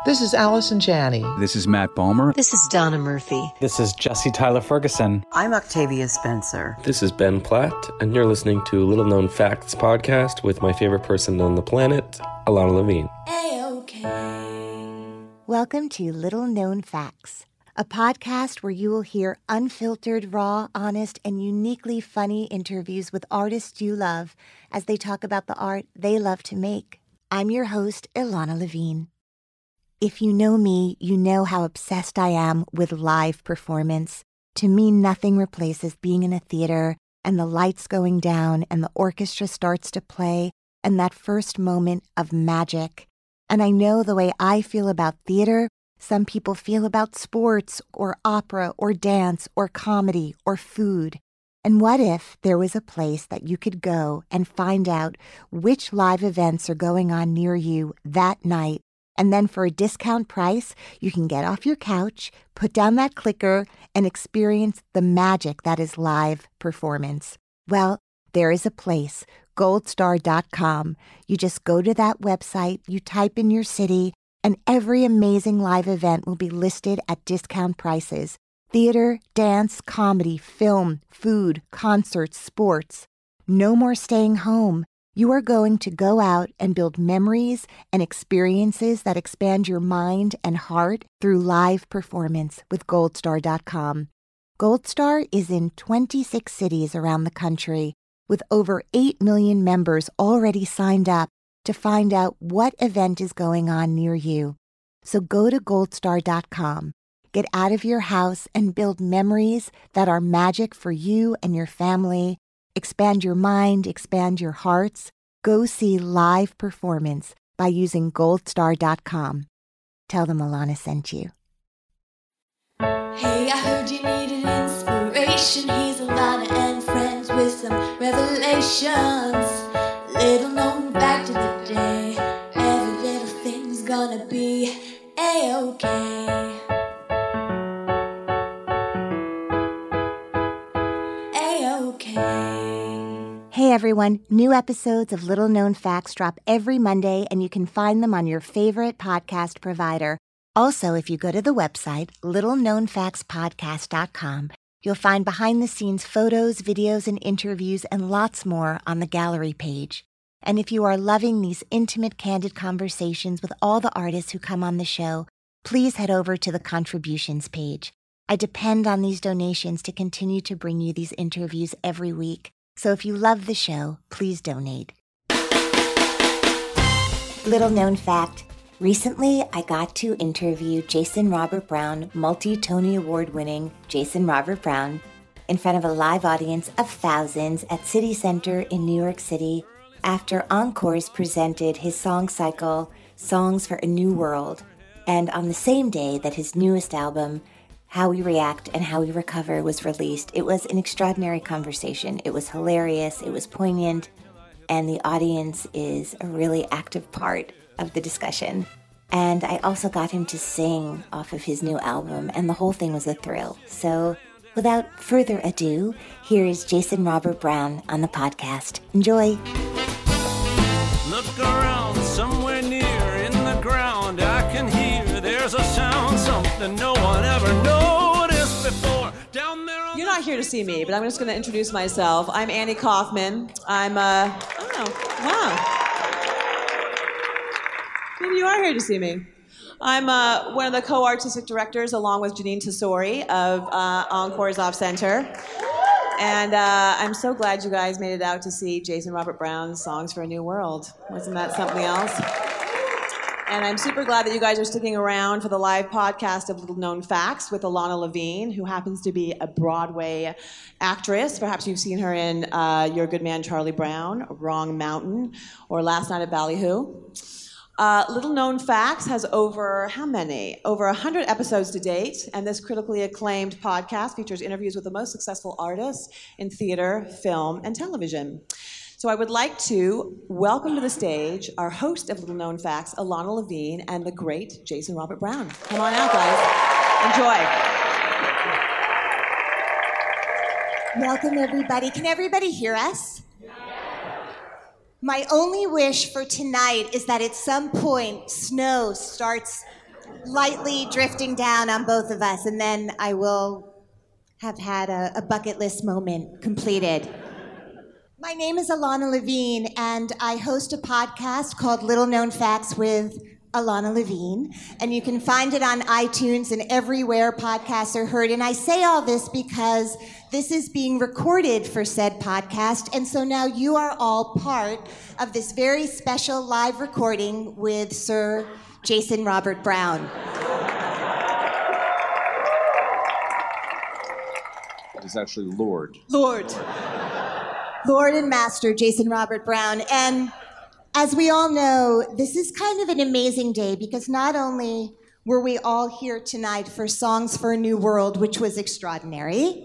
This is Allison Janney. This is Matt Bomer. This is Donna Murphy. This is Jesse Tyler Ferguson. I'm Octavia Spencer. This is Ben Platt, and you're listening to Little Known Facts podcast with my favorite person on the planet, Alana Levine. A-OK. Welcome to Little Known Facts, a podcast where you will hear unfiltered, raw, honest, and uniquely funny interviews with artists you love as they talk about the art they love to make. I'm your host, Alana Levine. If you know me, you know how obsessed I am with live performance. To me, nothing replaces being in a theater and the lights going down and the orchestra starts to play and that first moment of magic. And I know the way I feel about theater, some people feel about sports or opera or dance or comedy or food. And what if there was a place that you could go and find out which live events are going on near you that night? And then for a discount price, you can get off your couch, put down that clicker, and experience the magic that is live performance. Well, there is a place, goldstar.com. You just go to that website, you type in your city, and every amazing live event will be listed at discount prices. Theater, dance, comedy, film, food, concerts, sports. No more staying home. You are going to go out and build memories and experiences that expand your mind and heart through live performance with goldstar.com. Goldstar is in 26 cities around the country with over 8 million members already signed up to find out what event is going on near you. So go to goldstar.com. Get out of your house and build memories that are magic for you and your family. Expand your mind, expand your hearts. Go see live performance by using goldstar.com. Tell them Alana sent you. Hey, I heard you needed inspiration. Here's Alana and friends with some revelations. Little known fact of the day. Every little thing's gonna be A-OK. Hey everyone, new episodes of Little Known Facts drop every Monday and you can find them on your favorite podcast provider. Also, if you go to the website, littleknownfactspodcast.com, you'll find behind-the-scenes photos, videos, and interviews and lots more on the gallery page. And if you are loving these intimate, candid conversations with all the artists who come on the show, please head over to the contributions page. I depend on these donations to continue to bring you these interviews every week. So if you love the show, please donate. Little known fact. Recently, I got to interview Jason Robert Brown, multi-Tony Award-winning Jason Robert Brown, in front of a live audience of thousands at City Center in New York City after Encores presented his song cycle, Songs for a New World, and on the same day that his newest album, How We React and How We Recover, was released. It was an extraordinary conversation. It was hilarious, it was poignant, and the audience is a really active part of the discussion. And I also got him to sing off of his new album, and the whole thing was a thrill. So without further ado, here is Jason Robert Brown on the podcast. Enjoy. Look around, somewhere near in the ground I can hear there's a sound, something no one ever noticed before. Down there on You're not here to see me, but I'm just going to introduce myself. I'm Annie Kaufman. Wow. Maybe you are here to see me. I'm one of the co-artistic directors along with Janine Tesori of Encores Off Center. And I'm so glad you guys made it out to see Jason Robert Brown's Songs for a New World. Wasn't that something else? And I'm super glad that you guys are sticking around for the live podcast of Little Known Facts with Alana Levine, who happens to be a Broadway actress. Perhaps you've seen her in Your Good Man, Charlie Brown, Wrong Mountain, or Last Night at Ballyhoo. Little Known Facts has over 100 episodes to date, and this critically acclaimed podcast features interviews with the most successful artists in theater, film, and television. So I would like to welcome to the stage our host of Little Known Facts, Alana Levine, and the great Jason Robert Brown. Come on out, guys. Enjoy. Welcome, everybody. Can everybody hear us? My only wish for tonight is that at some point snow starts lightly drifting down on both of us, and then I will have had a bucket list moment completed. My name is Alana Levine, and I host a podcast called Little Known Facts with Alana Levine, and you can find it on iTunes and everywhere podcasts are heard. And I say all this because this is being recorded for said podcast, and so now you are all part of this very special live recording with Sir Jason Robert Brown. It is actually Lord and Master Jason Robert Brown. And as we all know, this is kind of an amazing day because not only were we all here tonight for Songs for a New World, which was extraordinary.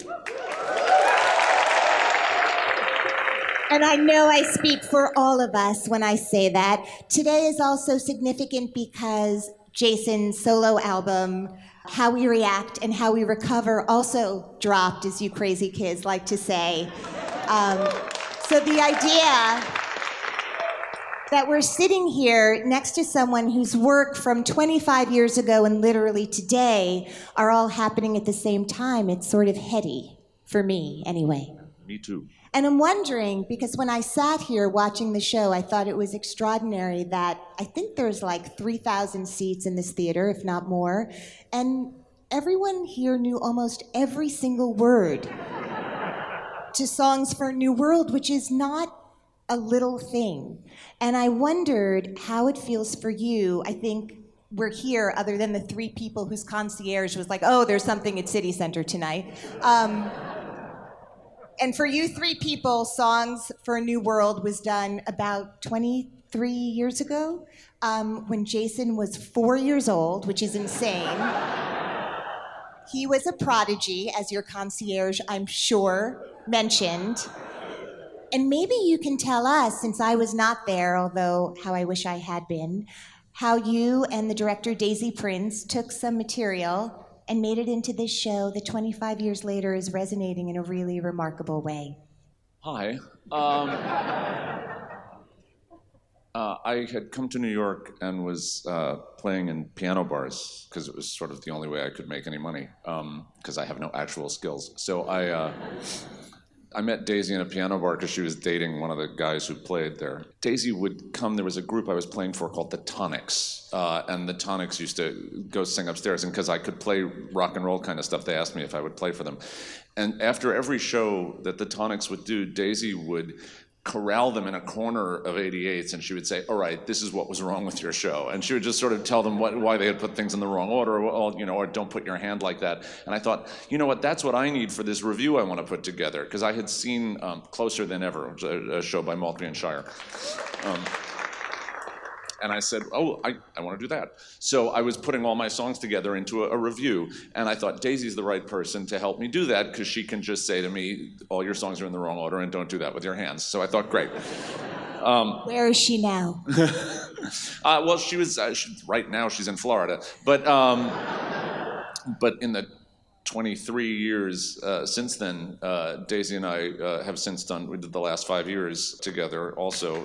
And I know I speak for all of us when I say that. Today is also significant because Jason's solo album, How We React and How We Recover, also dropped, as you crazy kids like to say. So the idea that we're sitting here next to someone whose work from 25 years ago and literally today are all happening at the same time, it's sort of heady, for me anyway. Me too. And I'm wondering, because when I sat here watching the show, I thought it was extraordinary that I think there's like 3,000 seats in this theater, if not more, and everyone here knew almost every single word to Songs for a New World, which is not a little thing. And I wondered how it feels for you. I think we're here, other than the 3 people whose concierge was like, oh, there's something at City Center tonight. And for you 3 people, Songs for a New World was done about 23 years ago, when Jason was 4 years old, which is insane. He was a prodigy, as your concierge, I'm sure, mentioned. And maybe you can tell us, since I was not there, although how I wish I had been, how you and the director Daisy Prince took some material and made it into this show that 25 years later is resonating in a really remarkable way. Hi. I had come to New York and was playing in piano bars because it was sort of the only way I could make any money because I have no actual skills. So I met Daisy in a piano bar because she was dating one of the guys who played there. Daisy would come, there was a group I was playing for called the Tonics, and the Tonics used to go sing upstairs, and because I could play rock and roll kind of stuff, they asked me if I would play for them. And after every show that the Tonics would do, Daisy would corral them in a corner of 88s, and she would say, all right, this is what was wrong with your show. And she would just sort of tell them why they had put things in the wrong order, or don't put your hand like that. And I thought, you know what, that's what I need for this review I want to put together, because I had seen Closer Than Ever, a show by Maltby and Shire. And I said, oh, I want to do that. So I was putting all my songs together into a review, and I thought Daisy's the right person to help me do that, because she can just say to me, all your songs are in the wrong order, and don't do that with your hands. So I thought, great. Where is she now? Well, right now she's in Florida. But in the 23 years since then, Daisy and I have since we did the last 5 years together also.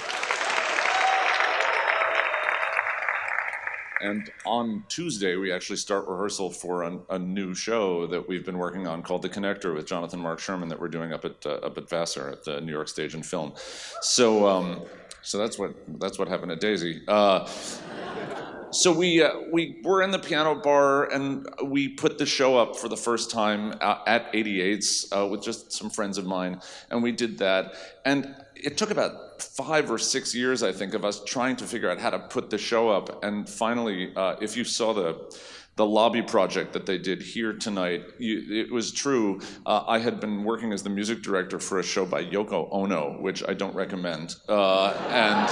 And on Tuesday, we actually start rehearsal for a new show that we've been working on called The Connector with Jonathan Mark Sherman that we're doing up at Vassar at the New York Stage and Film. So that's what happened to Daisy. So we were in the piano bar, and we put the show up for the first time at 88's with just some friends of mine, and we did that. And it took about 5 or 6 years, I think, of us trying to figure out how to put the show up. And finally, if you saw the lobby project that they did here tonight, it was true. I had been working as the music director for a show by Yoko Ono, which I don't recommend. And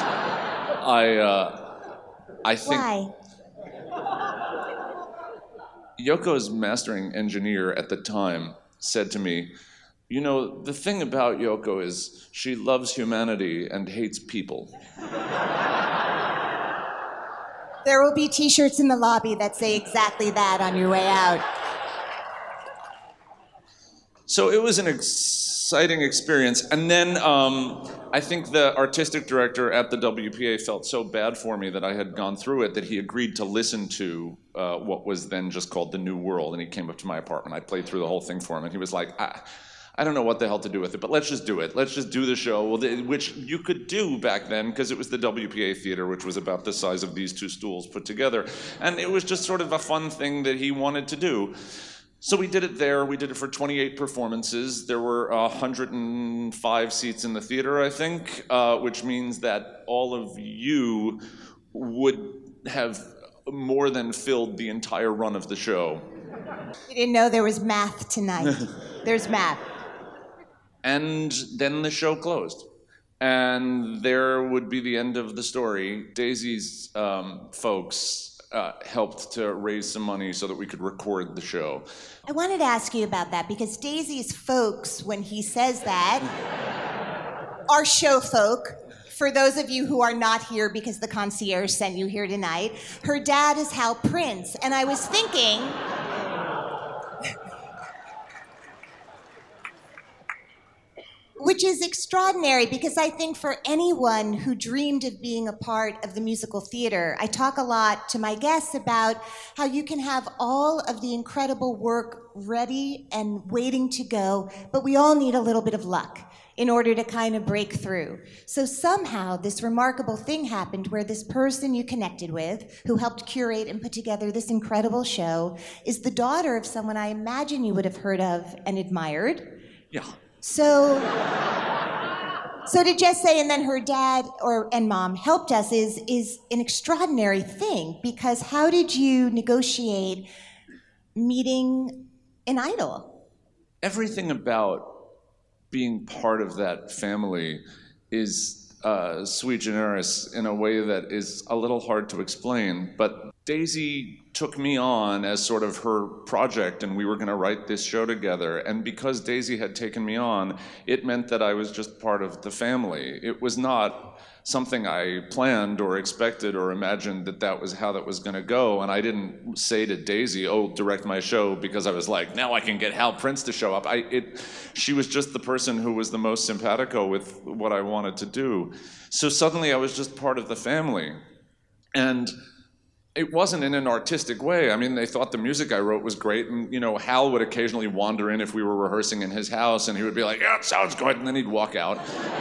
I think... Why? Yoko's mastering engineer at the time said to me, you know, the thing about Yoko is she loves humanity and hates people. There will be t-shirts in the lobby that say exactly that on your way out. So it was an exciting experience. And then I think the artistic director at the WPA felt so bad for me that I had gone through it that he agreed to listen to what was then just called The New World. And he came up to my apartment. I played through the whole thing for him. And he was like, I don't know what the hell to do with it, but let's just do it. Let's just do the show, which you could do back then because it was the WPA Theater, which was about the size of these two stools put together. And it was just sort of a fun thing that he wanted to do. So we did it there. We did it for 28 performances. There were 105 seats in the theater, I think, which means that all of you would have more than filled the entire run of the show. We didn't know there was math tonight. There's math. And then the show closed. And there would be the end of the story. Daisy's folks helped to raise some money so that we could record the show. I wanted to ask you about that because Daisy's folks, when he says that, are show folk. For those of you who are not here because the concierge sent you here tonight, her dad is Hal Prince. And I was thinking, which is extraordinary because I think for anyone who dreamed of being a part of the musical theater, I talk a lot to my guests about how you can have all of the incredible work ready and waiting to go, but we all need a little bit of luck in order to kind of break through. So somehow this remarkable thing happened where this person you connected with, who helped curate and put together this incredible show, is the daughter of someone I imagine you would have heard of and admired. Yeah. So to just say, and then her dad and mom helped us is an extraordinary thing, because how did you negotiate meeting an idol? Everything about being part of that family is sui generis in a way that is a little hard to explain, but Daisy took me on as sort of her project, and we were going to write this show together. And because Daisy had taken me on, it meant that I was just part of the family. It was not something I planned or expected or imagined that was how that was going to go. And I didn't say to Daisy, "Oh, direct my show," because I was like, now I can get Hal Prince to show up. She was just the person who was the most simpatico with what I wanted to do. So suddenly I was just part of the family. And it wasn't in an artistic way. I mean, they thought the music I wrote was great, and Hal would occasionally wander in if we were rehearsing in his house, and he would be like, "Yeah, it sounds good," and then he'd walk out.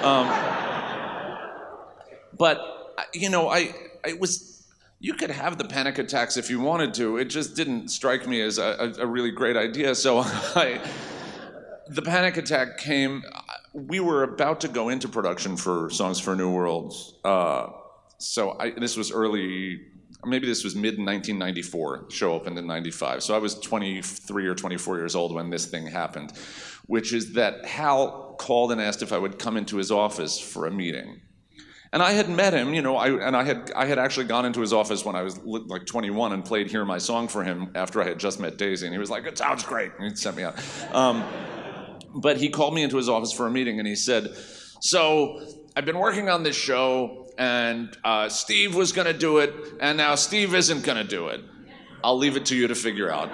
But it was. You could have the panic attacks if you wanted to. It just didn't strike me as a really great idea. So the panic attack came. We were about to go into production for Songs for a New World. This was early. Maybe this was mid-1994. The show opened in 95. So I was 23 or 24 years old when this thing happened, which is that Hal called and asked if I would come into his office for a meeting. And I had met him, I had actually gone into his office when I was like 21 and played Hear My Song for him after I had just met Daisy. And he was like, "It sounds great." And he sent me out. But he called me into his office for a meeting, and he said, "So I've been working on this show, and Steve was going to do it, and now Steve isn't going to do it. I'll leave it to you to figure out.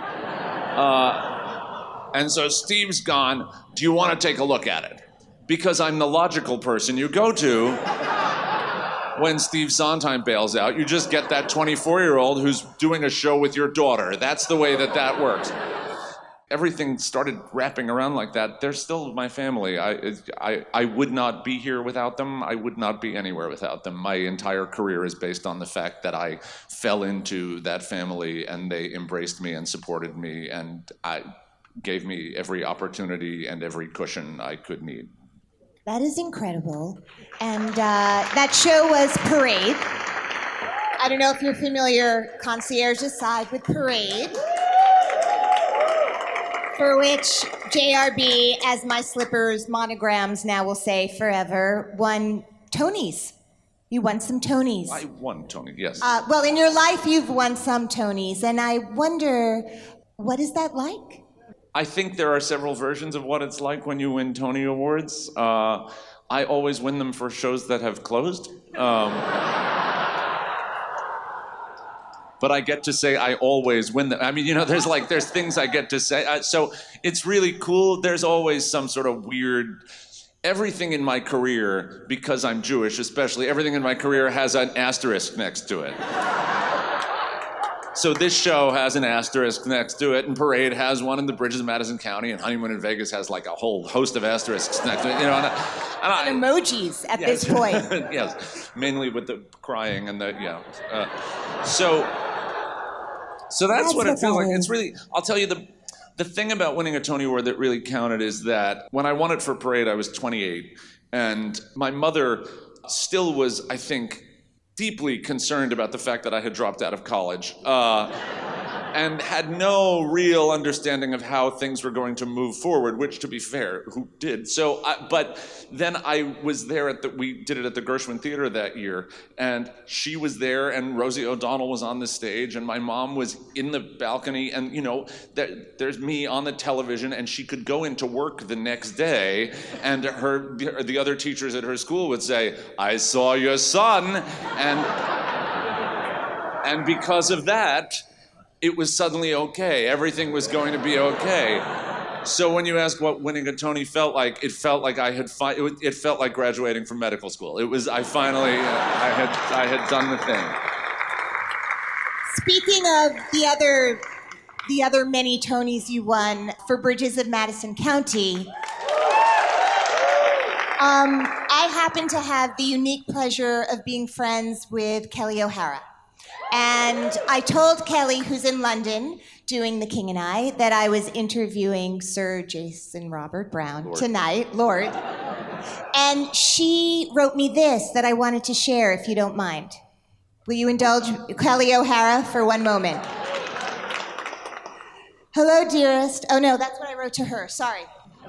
And so Steve's gone. Do you want to take a look at it?" Because I'm the logical person you go to when Steve Sondheim bails out. You just get that 24-year-old who's doing a show with your daughter. That's the way that works. Everything started wrapping around like that. They're still my family. I would not be here without them. I would not be anywhere without them. My entire career is based on the fact that I fell into that family, and they embraced me and supported me, and gave me every opportunity and every cushion I could need. That is incredible. And that show was Parade. I don't know if you're familiar, Concierge Aside, with Parade, for which JRB, as my slippers monograms now will say forever, won Tonys. You won some Tonys. I won Tony, yes. Well, in your life, you've won some Tonys, and I wonder, what is that like? I think there are several versions of what it's like when you win Tony Awards. I always win them for shows that have closed. but I get to say I always win them. I mean, there's things I get to say. So it's really cool. There's always some sort of weird, everything in my career, because I'm Jewish especially, everything in my career has an asterisk next to it. So this show has an asterisk next to it, and Parade has one, and The Bridges of Madison County, and Honeymoon in Vegas has like a whole host of asterisks next to it. And emojis at this point. Yes, mainly with the crying and the, So that's what it feels like. It's really, I'll tell you, the thing about winning a Tony Award that really counted is that when I won it for Parade, I was 28, and my mother still was, I think, deeply concerned about the fact that I had dropped out of college and had no real understanding of how things were going to move forward, which, to be fair, who did? So, but then I was there we did it at the Gershwin Theater that year, and she was there, and Rosie O'Donnell was on the stage, and my mom was in the balcony, and there's me on the television, and she could go into work the next day, and the other teachers at her school would say, "I saw your son," and because of that, it was suddenly okay. Everything was going to be okay. So when you ask what winning a Tony felt like, it felt like it felt like graduating from medical school. It was, I had done the thing. Speaking of the other many Tonys you won for Bridges of Madison County, I happen to have the unique pleasure of being friends with Kelly O'Hara. And I told Kelly, who's in London doing The King and I, that I was interviewing Sir Jason Robert Brown tonight, Lord. And she wrote me this that I wanted to share, if you don't mind. Will you indulge Kelly O'Hara for one moment? Hello, dearest. Oh, no, that's what I wrote to her. Sorry.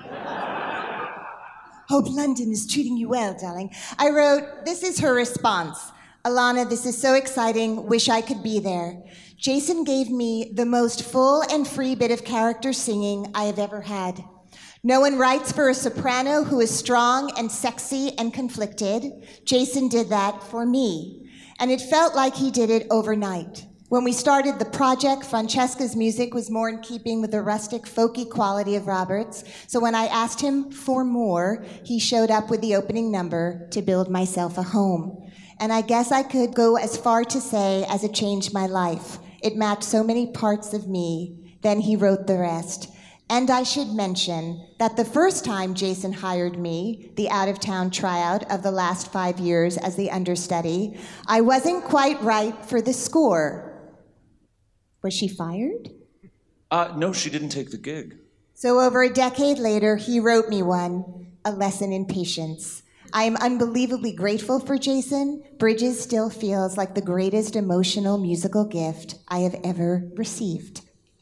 Hope London is treating you well, darling. I wrote, this is her response. Alana, this is so exciting. Wish I could be there. Jason gave me the most full and free bit of character singing I have ever had. No one writes for a soprano who is strong and sexy and conflicted. Jason did that for me. And it felt like he did it overnight. When we started the project, Francesca's music was more in keeping with the rustic, folky quality of Robert's. So when I asked him for more, he showed up with the opening number, To Build Myself a Home. And I guess I could go as far to say as it changed my life. It matched so many parts of me. Then he wrote the rest. And I should mention that the first time Jason hired me, the out-of-town tryout of the last 5 years as the understudy, I wasn't quite right for the score. Was she fired? No, she didn't take the gig. So over a decade later, he wrote me one, A Lesson in Patience. I am unbelievably grateful for Jason. Bridges still feels like the greatest emotional musical gift I have ever received.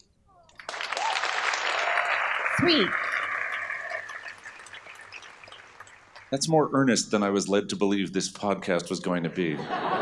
Sweet. That's more earnest than I was led to believe this podcast was going to be.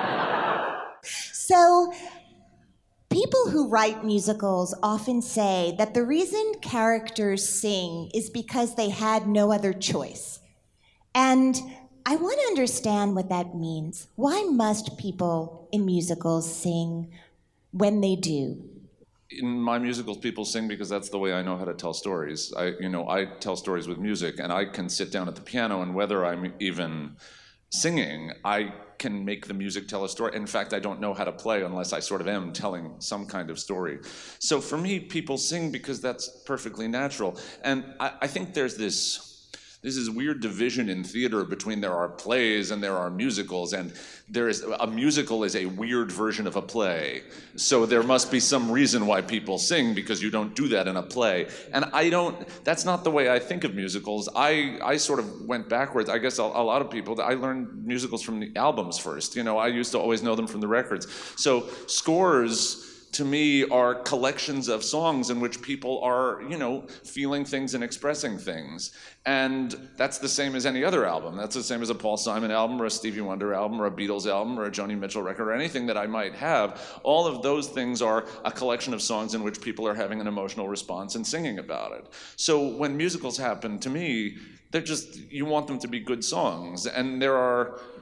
So, people who write musicals often say that the reason characters sing is because they had no other choice. And I want to understand what that means. Why must people in musicals sing when they do? In my musicals, people sing because that's the way I know how to tell stories. I tell stories with music, and I can sit down at the piano, and whether I'm even singing, I can make the music tell a story. In fact, I don't know how to play unless I sort of am telling some kind of story. So for me, people sing because that's perfectly natural. And I think there's this is weird division in theater between there are plays and there are musicals, and a musical is a weird version of a play. So there must be some reason why people sing, because you don't do that in a play. And that's not the way I think of musicals. I sort of went backwards. I guess a lot of people, I learned musicals from the albums first. I used to always know them from the records. So scores, to me, are collections of songs in which people are, feeling things and expressing things. And that's the same as any other album. That's the same as a Paul Simon album or a Stevie Wonder album or a Beatles album or a Joni Mitchell record or anything that I might have. All of those things are a collection of songs in which people are having an emotional response and singing about it. So when musicals happen, to me, you want them to be good songs. And there are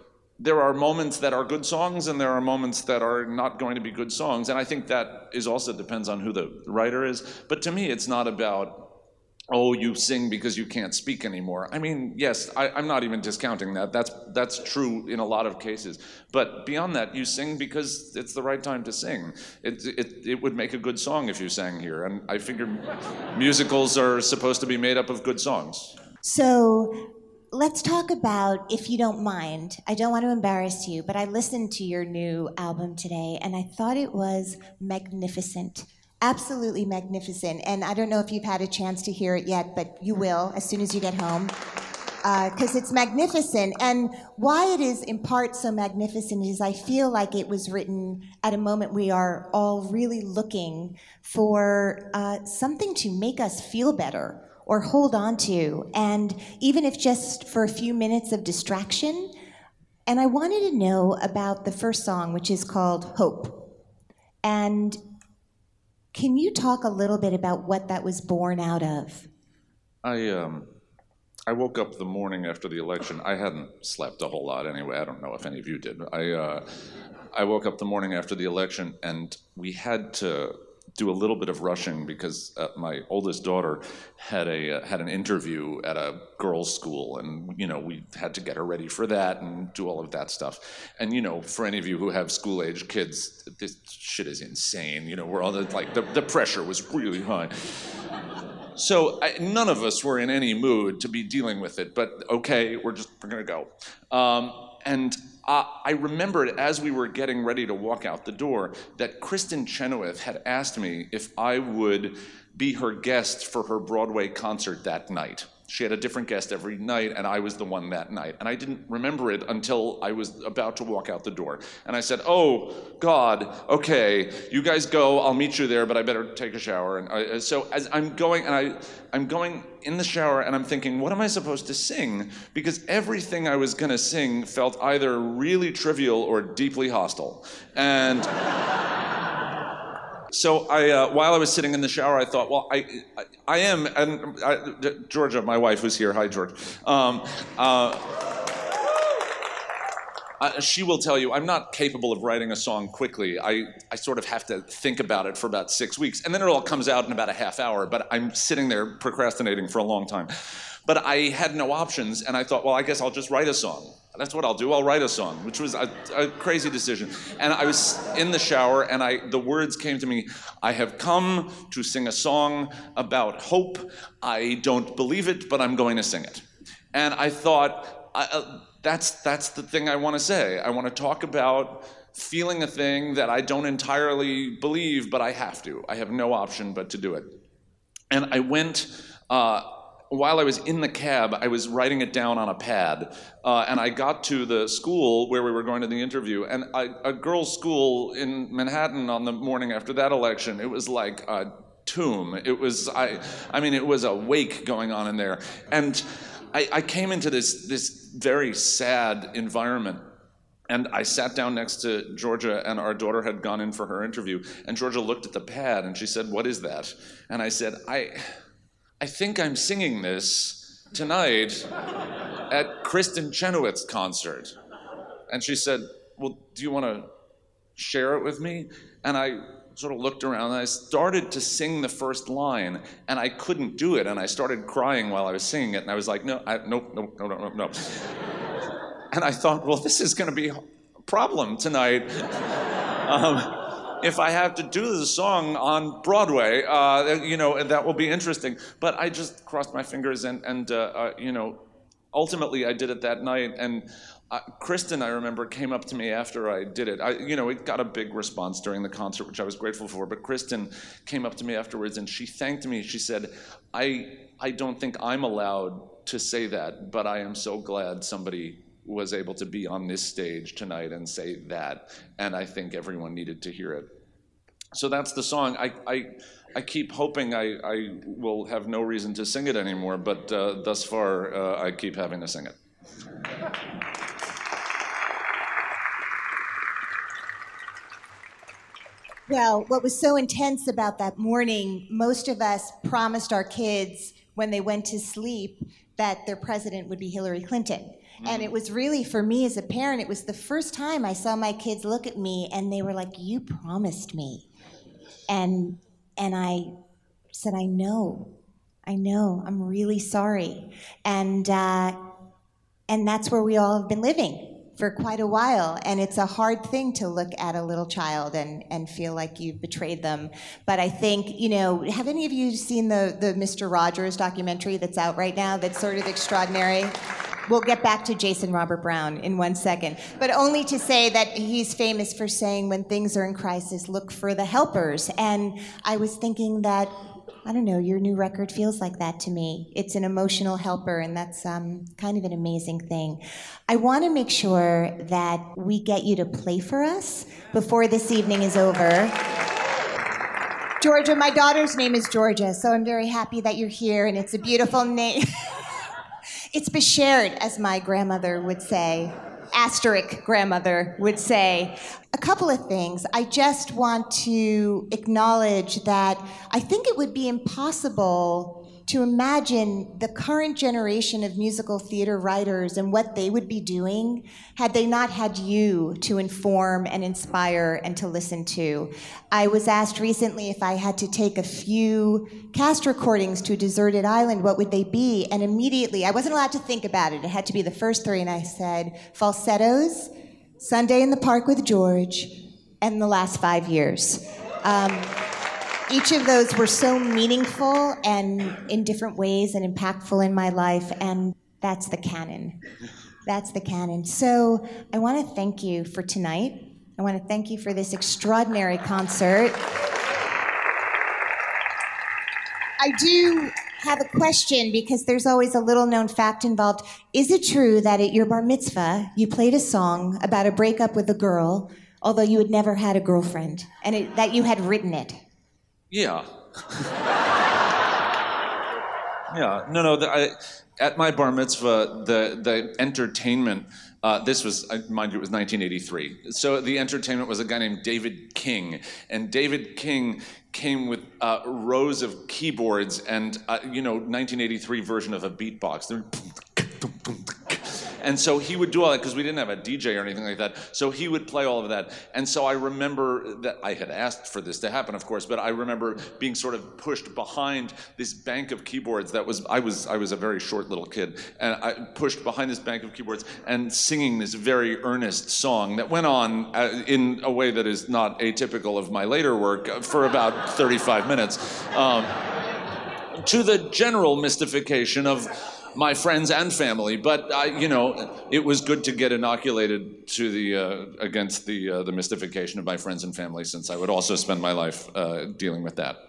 there are moments that are good songs and there are moments that are not going to be good songs. And I think that is also depends on who the writer is. But to me, it's not about, oh, you sing because you can't speak anymore. I mean, yes, I'm not even discounting that. That's true in a lot of cases. But beyond that, you sing because it's the right time to sing. It would make a good song if you sang here. And I figure musicals are supposed to be made up of good songs. So let's talk about, if you don't mind, I don't want to embarrass you, but I listened to your new album today, and I thought it was magnificent. Absolutely magnificent. And I don't know if you've had a chance to hear it yet, but you will as soon as you get home, because it's magnificent. And why it is in part so magnificent is I feel like it was written at a moment we are all really looking for something to make us feel better or hold on to, and even if just for a few minutes of distraction. And I wanted to know about the first song, which is called Hope. And can you talk a little bit about what that was born out of? I woke up the morning after the election. I hadn't slept a whole lot anyway. I don't know if any of you did. I woke up the morning after the election, and we had to do a little bit of rushing because my oldest daughter had an interview at a girls' school, and we had to get her ready for that and do all of that stuff. And for any of you who have school-age kids, this shit is insane. We're all the pressure was really high. So none of us were in any mood to be dealing with it, but okay, we're gonna go. And I remembered as we were getting ready to walk out the door that Kristin Chenoweth had asked me if I would be her guest for her Broadway concert that night. She had a different guest every night, and I was the one that night. And I didn't remember it until I was about to walk out the door. And I said, oh, God, okay, you guys go, I'll meet you there, but I better take a shower. And so as I'm going, and I'm going in the shower, and I'm thinking, what am I supposed to sing? Because everything I was gonna sing felt either really trivial or deeply hostile. And so while I was sitting in the shower, I thought, well, I am, and Georgia, my wife, who's here, hi, George. She will tell you I'm not capable of writing a song quickly. I sort of have to think about it for about 6 weeks, and then it all comes out in about a half hour, but I'm sitting there procrastinating for a long time. But I had no options, and I thought, well, I guess I'll just write a song. That's what I'll do. I'll write a song, which was a crazy decision. And I was in the shower, and the words came to me, I have come to sing a song about hope. I don't believe it, but I'm going to sing it. And I thought, that's the thing I want to say. I want to talk about feeling a thing that I don't entirely believe, but I have to. I have no option but to do it. And I went... while I was in the cab, I was writing it down on a pad, and I got to the school where we were going to the interview, and a girls' school in Manhattan on the morning after that election, it was like a tomb. It was, it was a wake going on in there. And I came into this very sad environment, and I sat down next to Georgia, and our daughter had gone in for her interview, and Georgia looked at the pad, and she said, what is that? And I said, I think I'm singing this tonight at Kristin Chenoweth's concert. And she said, well, do you want to share it with me? And I sort of looked around, and I started to sing the first line, and I couldn't do it, and I started crying while I was singing it, and I was like, no. And I thought, well, this is going to be a problem tonight. If I have to do the song on Broadway, that will be interesting. But I just crossed my fingers, and ultimately I did it that night. And Kristin, I remember, came up to me after I did it. It got a big response during the concert, which I was grateful for. But Kristin came up to me afterwards, and she thanked me. She said, I don't think I'm allowed to say that, but I am so glad somebody was able to be on this stage tonight and say that, and I think everyone needed to hear it. So that's the song. I keep hoping I will have no reason to sing it anymore, but thus far I keep having to sing it. Well, what was so intense about that morning, most of us promised our kids when they went to sleep that their president would be Hillary Clinton. And it was really, for me as a parent, it was the first time I saw my kids look at me and they were like, "You promised me." And I said, I know, I'm really sorry. And that's where we all have been living for quite a while. And it's a hard thing to look at a little child and feel like you've betrayed them. But I think, have any of you seen the Mr. Rogers documentary that's out right now that's sort of extraordinary? We'll get back to Jason Robert Brown in 1 second. But only to say that he's famous for saying, when things are in crisis, look for the helpers. And I was thinking that, I don't know, your new record feels like that to me. It's an emotional helper, and that's kind of an amazing thing. I want to make sure that we get you to play for us before this evening is over. Georgia, my daughter's name is Georgia, so I'm very happy that you're here, and it's a beautiful name. It's beshared, as my grandmother would say. Asterisk grandmother would say. A couple of things. I just want to acknowledge that I think it would be impossible to imagine the current generation of musical theater writers and what they would be doing had they not had you to inform and inspire and to listen to. I was asked recently if I had to take a few cast recordings to a deserted island, what would they be? And immediately, I wasn't allowed to think about it. It had to be the first three, and I said, Falsettos, Sunday in the Park with George, and The Last 5 Years. Each of those were so meaningful and in different ways and impactful in my life, and that's the canon. That's the canon. So I want to thank you for tonight. I want to thank you for this extraordinary concert. I do have a question, because there's always a little-known fact involved. Is it true that at your bar mitzvah, you played a song about a breakup with a girl, although you had never had a girlfriend, and that you had written it? Yeah. Yeah. No. At my bar mitzvah, the entertainment. This was, mind you, it was 1983. So the entertainment was a guy named David King, and David King came with rows of keyboards and 1983 version of a beatbox. And so he would do all that, because we didn't have a DJ or anything like that. So he would play all of that. And so I remember that I had asked for this to happen, of course, but I remember being sort of pushed behind this bank of keyboards that was, I was a very short little kid, and I pushed behind this bank of keyboards and singing this very earnest song that went on in a way that is not atypical of my later work for about 35 minutes, to the general mystification of my friends and family, but it was good to get inoculated to against the mystification of my friends and family, since I would also spend my life dealing with that.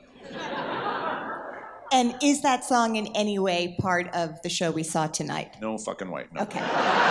And is that song in any way part of the show we saw tonight? No fucking way. No. Okay.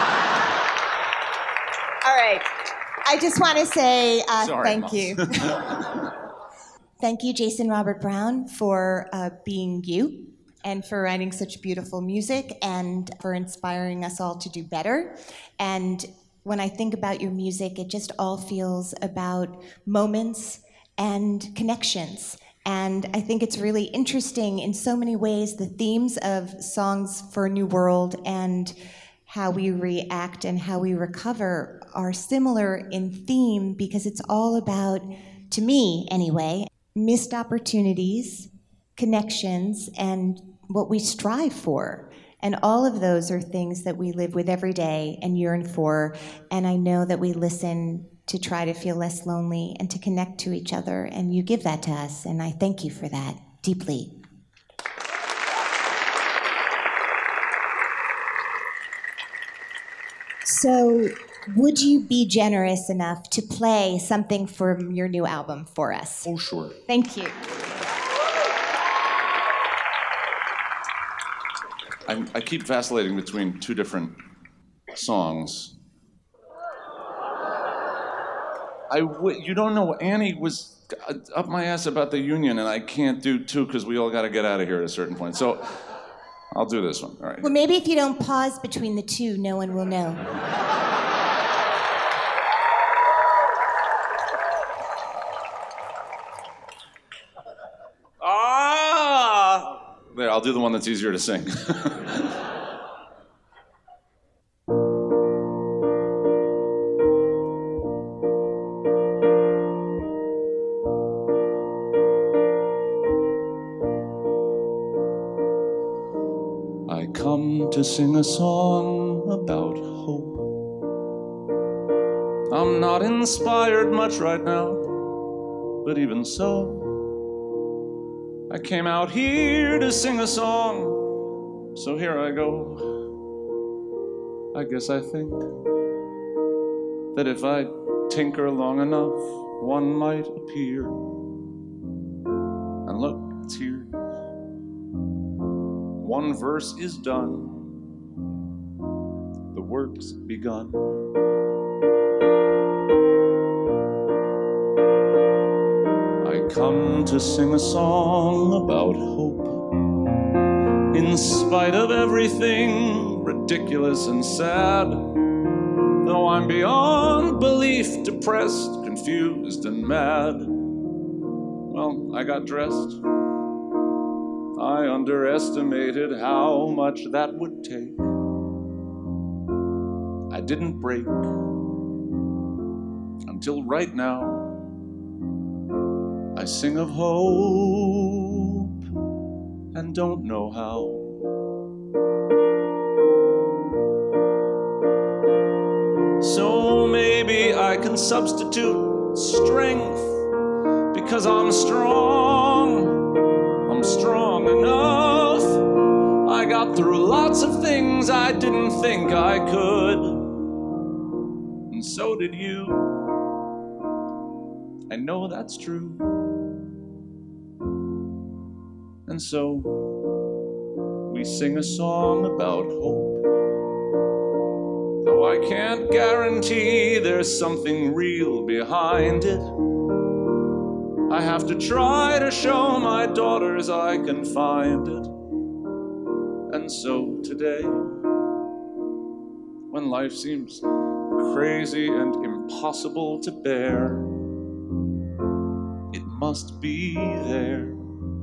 All right. I just want to say thank you. Thank you, Jason Robert Brown, for being you, and for writing such beautiful music, and for inspiring us all to do better. And when I think about your music, it just all feels about moments and connections. And I think it's really interesting in so many ways, the themes of Songs for a New World and how we react and how we recover are similar in theme, because it's all about, to me anyway, missed opportunities, connections, and what we strive for. And all of those are things that we live with every day and yearn for. And I know that we listen to try to feel less lonely and to connect to each other. And you give that to us. And I thank you for that deeply. So would you be generous enough to play something from your new album for us? Oh, sure. Thank you. I keep vacillating between two different songs. You don't know, Annie was up my ass about the union, and I can't do two because we all got to get out of here at a certain point. So I'll do this one. All right. Well, maybe if you don't pause between the two, no one will know. There, I'll do the one that's easier to sing. to sing a song about hope. I'm not inspired much right now, but even so, I came out here to sing a song, so here I go. I guess I think that if I tinker long enough, one might appear. And look, it's here. One verse is done, the work's begun. I come to sing a song about hope. In spite of everything ridiculous and sad, though I'm beyond belief depressed, confused and mad. Well, I got dressed. I underestimated how much that would take. I didn't break until right now. I sing of hope and don't know how. So maybe I can substitute strength, because I'm strong enough. I got through lots of things I didn't think I could, and so did you. I know that's true. And so we sing a song about hope, though I can't guarantee there's something real behind it. I have to try to show my daughters I can find it. And so today, when life seems crazy and impossible to bear, it must be there.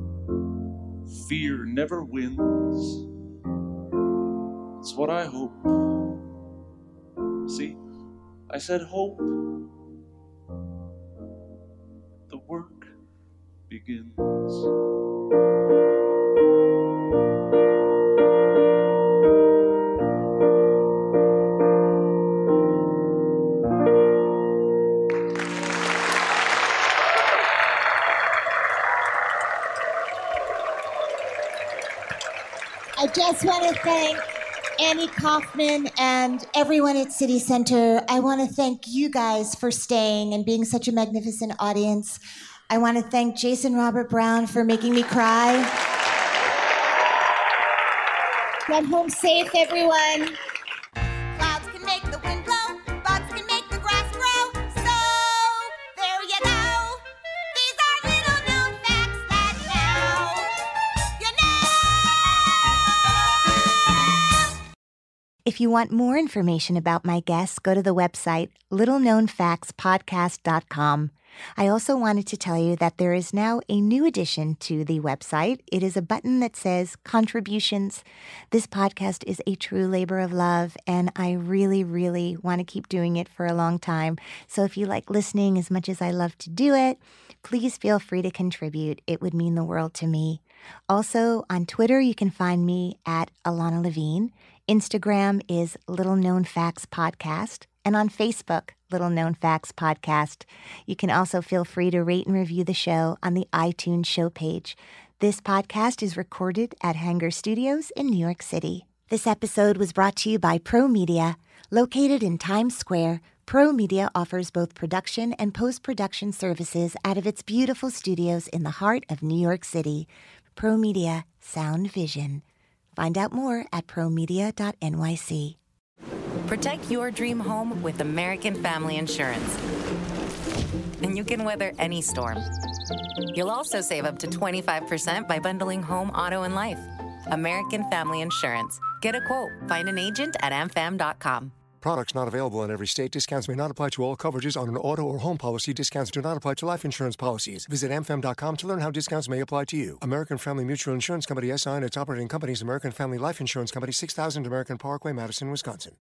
Fear never wins. It's what I hope. See, I said hope. The work begins. I just want to thank Annie Kaufman and everyone at City Center. I want to thank you guys for staying and being such a magnificent audience. I want to thank Jason Robert Brown for making me cry. Get home safe, everyone. Clouds can make the wind blow, bugs can make the grass grow. So, there you go. These are little known facts that now you know. If you want more information about my guests, go to the website littleknownfactspodcast.com. I also wanted to tell you that there is now a new addition to the website. It is a button that says contributions. This podcast is a true labor of love, and I really, really want to keep doing it for a long time. So if you like listening as much as I love to do it, please feel free to contribute. It would mean the world to me. Also, on Twitter, you can find me at Alana Levine. Instagram is Little Known Facts Podcast. And on Facebook, Little Known Facts Podcast. You can also feel free to rate and review the show on the iTunes show page. This podcast is recorded at Hanger Studios in New York City. This episode was brought to you by Pro Media. Located in Times Square, Pro Media offers both production and post-production services out of its beautiful studios in the heart of New York City. Pro Media, Sound Vision. Find out more at promedia.nyc. Protect your dream home with American Family Insurance. And you can weather any storm. You'll also save up to 25% by bundling home, auto, and life. American Family Insurance. Get a quote. Find an agent at amfam.com. Products not available in every state. Discounts may not apply to all coverages on an auto or home policy. Discounts do not apply to life insurance policies. Visit amfam.com to learn how discounts may apply to you. American Family Mutual Insurance Company, SI, and its operating companies, American Family Life Insurance Company, 6000 American Parkway, Madison, Wisconsin.